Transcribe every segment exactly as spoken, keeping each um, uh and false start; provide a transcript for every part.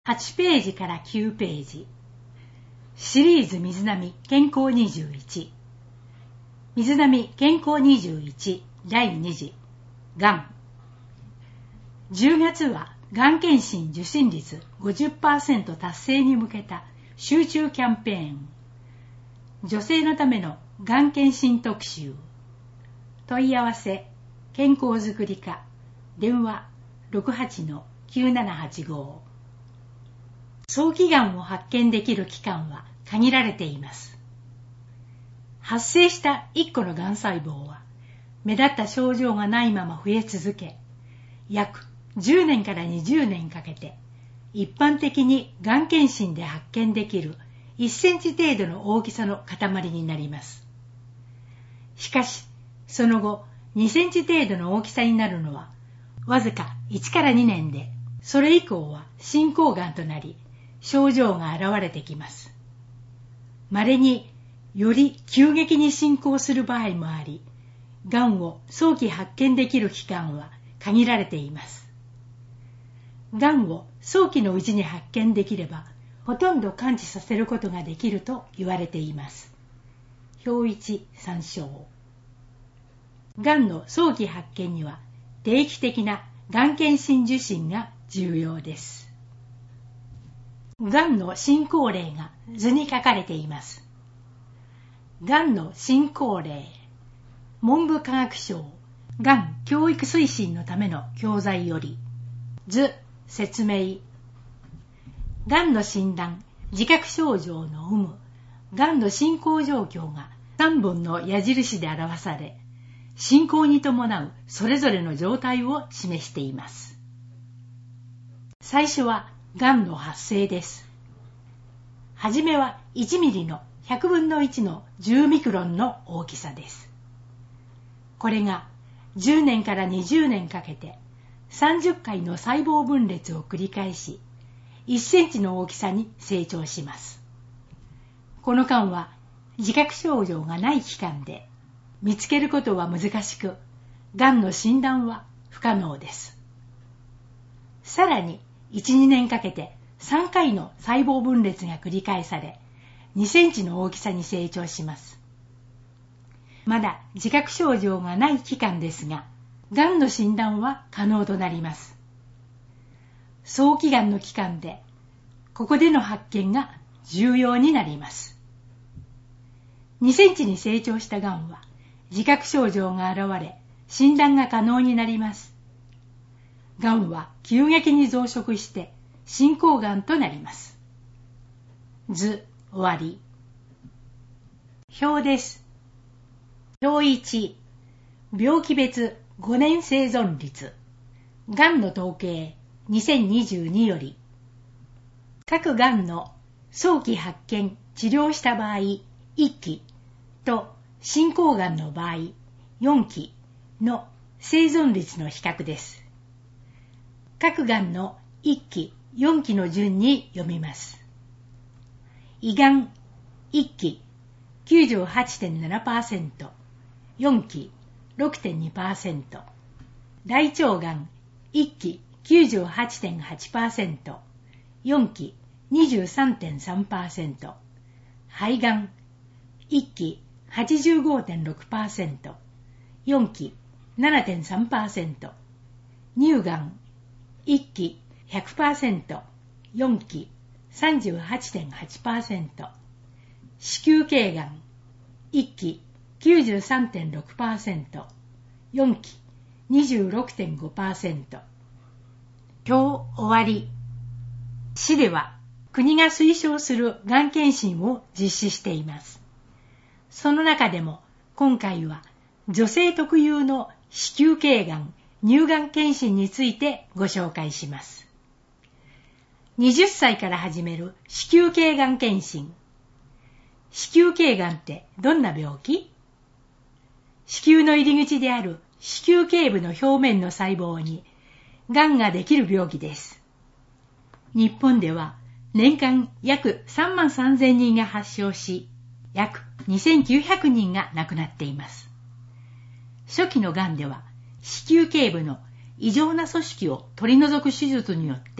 はちページからきゅうページ。シリーズ水波健康にじゅういち。水波健康にじゅういちだいに次。がん。じゅうがつはがん検診受診率 ごじゅっパーセント 達成に向けた集中キャンペーン。女性のためのがん検診特集。問い合わせ健康づくり課電話 ろくはちのきゅうななはちご。早期がんを発見できる期間は限られています。発生したいっこのがん細胞は目立った症状がないまま増え続け、約じゅうねんからにじゅうねんかけて一般的にがん検診で発見できるいっセンチ程度の大きさの塊になります。しかし、その後にセンチ程度の大きさになるのはわずかいちからにねんで、それ以降は進行がんとなり、症状が現れてきます。稀により急激に進行する場合もあり、がんを早期発見できる期間は限られています。がんを早期のうちに発見できれば、ほとんど完治させることができると言われています。表いち参照。がんの早期発見には定期的ながん検診受診が重要です。がんの進行例が図に書かれています。がんの進行例。文部科学省がん教育推進のための教材より。図説明。がんの診断、自覚症状の有無、がんの進行状況がさんぼんの矢印で表され、進行に伴うそれぞれの状態を示しています。最初はがんの発生です。はじめはいちミリのひゃくぶんのいちのじゅうミクロンの大きさです。これがじゅうねんからにじゅうねんかけてさんじゅっかいの細胞分裂を繰り返し、いっセンチの大きさに成長します。この間は自覚症状がない期間で、見つけることは難しく、がんの診断は不可能です。さらにいち、にねんかけてさんかいの細胞分裂が繰り返され、にセンチの大きさに成長します。まだ自覚症状がない期間ですが、がんの診断は可能となります。早期がんの期間で、ここでの発見が重要になります。にセンチに成長したがんは、自覚症状が現れ、診断が可能になります。がんは急激に増殖して、進行がんとなります。図、終わり。表です。表いち、病気別ごねん生存率。がんの統計にせんにじゅうにより、各がんの早期発見・治療した場合いっきと進行がんの場合よんきの生存率の比較です。各がんのいっき、よんきの順に読みます。胃がんいっき きゅうじゅうはちてんななパーセント、よんき ろくてんにパーセント、大腸がんいっき きゅうじゅうはちてんはちパーセント、よんき にじゅうさんてんさんパーセント、肺がんいっき はちじゅうごてんろくパーセント、よんき ななてんさんパーセント、乳がんいっき ひゃくパーセント、よんき さんじゅうはちてんはちパーセント、子宮頸がんいっき きゅうじゅうさんてんろくパーセント、よんき にじゅうろくてんごパーセント。表終わり。市では国が推奨するがん検診を実施しています。その中でも今回は女性特有の子宮頸がん、乳がん検診についてご紹介します。はたちから始める子宮頸がん検診。子宮頸がんってどんな病気？子宮の入り口である子宮頸部の表面の細胞にがんができる病気です。日本では年間約さんまんさんぜんにんが発症し、約にせんきゅうひゃくにんが亡くなっています。初期のがんでは子宮頸部の異常な組織を取り除く手術によって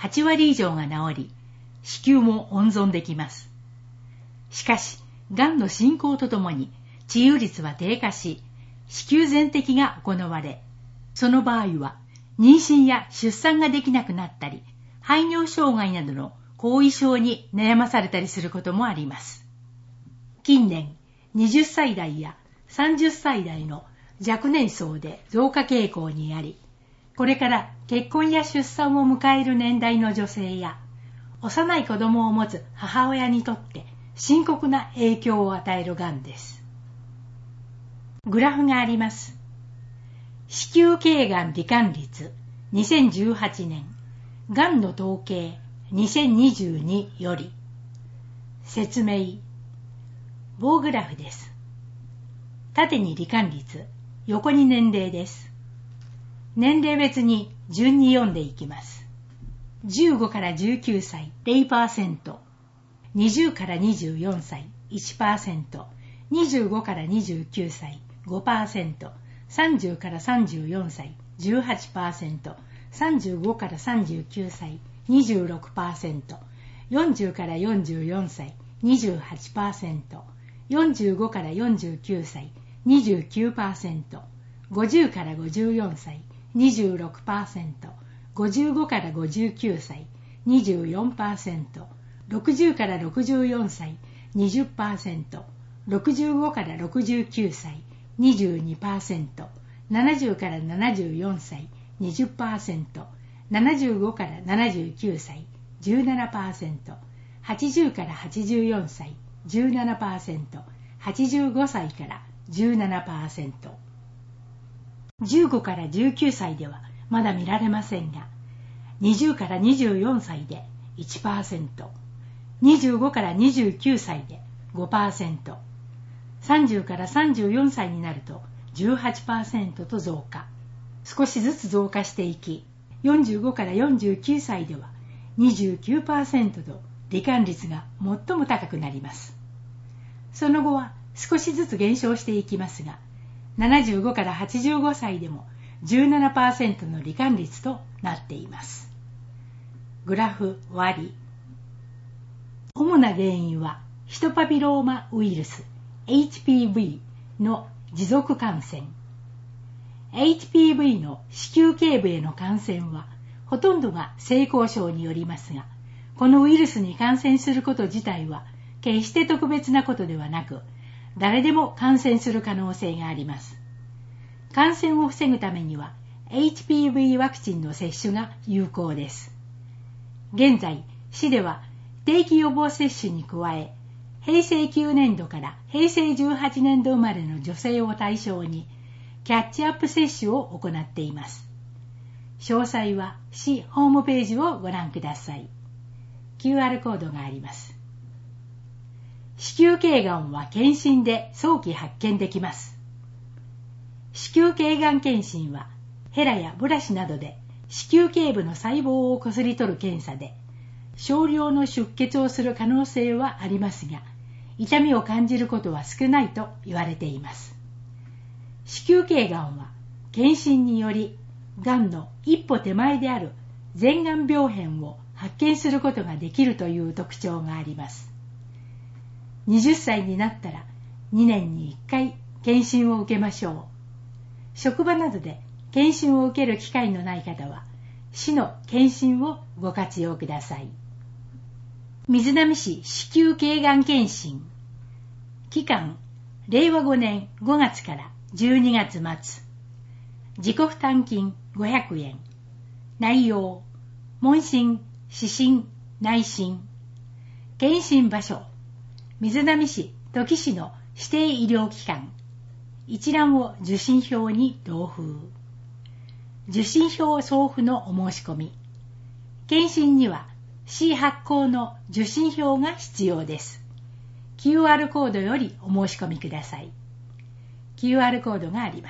はちわり以上が治り、子宮も温存できます。しかし、がんの進行とともに治癒率は低下し、子宮全摘が行われ、その場合は妊娠や出産ができなくなったり、排尿障害などの後遺症に悩まされたりすることもあります。近年、はたち代やさんじゅっさい代の若年層で増加傾向にあり、これから結婚や出産を迎える年代の女性や、幼い子供を持つ母親にとって深刻な影響を与えるがんです。グラフがあります。子宮頸がん罹患率にせんじゅうはちねん、がんの統計にせんにじゅうにより、説明、棒グラフです。縦に罹患率、横に年齢です。年齢別に順に読んでいきます。じゅうごからじゅうきゅうさい ゼロパーセント、にじゅうからにじゅうよんさい いちパーセント、にじゅうごからにじゅうきゅうさい ごパーセント、さんじゅうからさんじゅうよんさい じゅうはちパーセント、さんじゅうごからさんじゅうきゅうさい にじゅうろくパーセント、よんじゅうからよんじゅうよんさい にじゅうはちパーセント、よんじゅうごからよんじゅうきゅうさい にじゅうきゅうパーセント、ごじゅうからごじゅうよんさい にじゅうろくパーセント、ごじゅうごからごじゅうきゅうさい にじゅうよんパーセント、ろくじゅうからろくじゅうよんさい にじゅっパーセント、ろくじゅうごからろくじゅうきゅうさい にじゅうにパーセント、ななじゅうからななじゅうよんさい にじゅっパーセント、ななじゅうごからななじゅうきゅうさい じゅうななパーセント、はちじゅうからはちじゅうよんさい じゅうななパーセント、はちじゅうごさいからじゅうななパーセント。じゅうごからじゅうきゅうさいではまだ見られませんが、にじゅうからにじゅうよんさいで いちパーセント、にじゅうごからにじゅうきゅうさいで ごパーセント、さんじゅうからさんじゅうよんさいになると じゅうはちパーセント と増加。少しずつ増加していき、よんじゅうごからよんじゅうきゅうさいでは にじゅうきゅうパーセント と罹患率が最も高くなります。その後は少しずつ減少していきますが、ななじゅうごからはちじゅうごさいでも じゅうななパーセント の罹患率となっています。グラフ割り。主な原因はヒトパピローマウイルス エイチピーブイ の持続感染。エイチピーブイ の子宮頸部への感染はほとんどが性交渉によりますが、このウイルスに感染すること自体は決して特別なことではなく、誰でも感染する可能性があります。感染を防ぐためには エイチピーブイ ワクチンの接種が有効です。現在、市では定期予防接種に加え、へいせいきゅうねんどからへいせいじゅうはちねんど生まれの女性を対象にキャッチアップ接種を行っています。詳細は市ホームページをご覧ください。キューアール コードがあります。子宮頸がんは検診で早期発見できます。子宮頸がん検診はヘラやブラシなどで子宮頸部の細胞をこすり取る検査で、少量の出血をする可能性はありますが、痛みを感じることは少ないと言われています。子宮頸がんは検診により、がんの一歩手前である前がん病変を発見することができるという特徴があります。はたちになったらにねんにいっかい検診を受けましょう。職場などで検診を受ける機会のない方は、市の検診をご活用ください。瑞浪市子宮頸がん検診。期間、れいわごねんごがつからじゅうにがつまつ。自己負担金ごひゃくえん。内容、問診、視診、内診。検診場所、瑞浪市土岐市の指定医療機関。一覧を受診票に同封。受診票送付のお申し込み。検診には市発行の受診票が必要です。キューアール コードよりお申し込みください。キューアール コードがあります。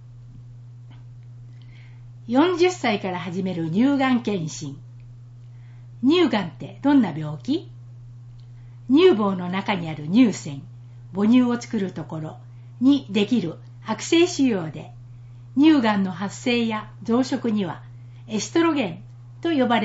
よんじゅっさいから始める乳がん検診。乳がんってどんな病気？乳房の中にある乳腺、母乳を作るところにできる悪性腫瘍で、乳がんの発生や増殖にはエストロゲンと呼ばれる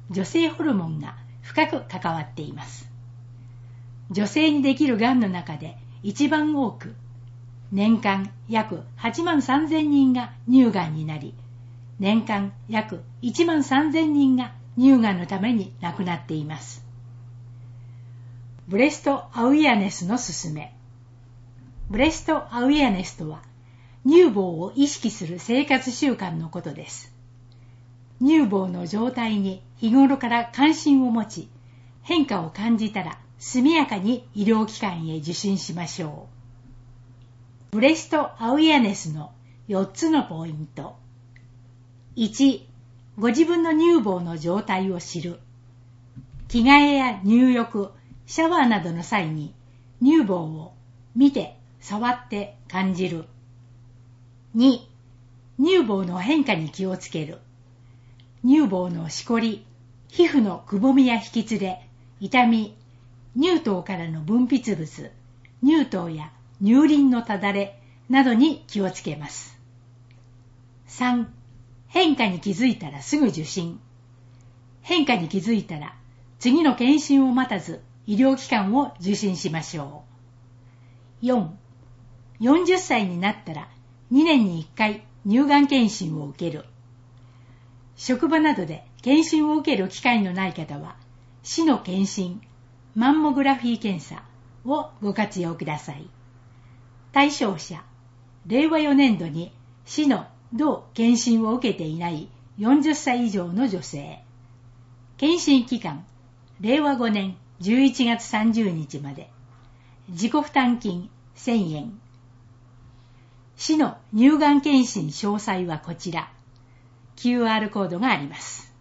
女性ホルモンが深く関わっています。女性にできるがんの中で一番多く、年間約はちまんさんぜんにんが乳がんになり、年間約いちまんさんぜんにんが乳がんのために亡くなっています。ブレストアウェアネスのすすめ。ブレストアウェアネスとは、乳房を意識する生活習慣のことです。乳房の状態に日頃から関心を持ち、変化を感じたら速やかに医療機関へ受診しましょう。ブレストアウェアネスのよっつのポイント。いち、ご自分の乳房の状態を知る。着替えや入浴、シャワーなどの際に乳房を見て、触って感じる。に、乳房の変化に気をつける。乳房のしこり、皮膚のくぼみや引きつれ、痛み、乳頭からの分泌物、乳頭や乳輪のただれなどに気をつけます。さん、変化に気づいたらすぐ受診。変化に気づいたら次の検診を待たず医療機関を受診しましょう。よん、よんじゅっさいになったらにねんにいっかい乳がん検診を受ける。職場などで検診を受ける機会のない方は、市の検診、マンモグラフィー検査をご活用ください。対象者、れいわよねんどに市の同検診を受けていないよんじゅっさい以上の女性。検診期間、れいわごねんじゅういちがつさんじゅうにちまで。自己負担金せんえん。市の乳がん検診詳細はこちら。キューアール コードがあります。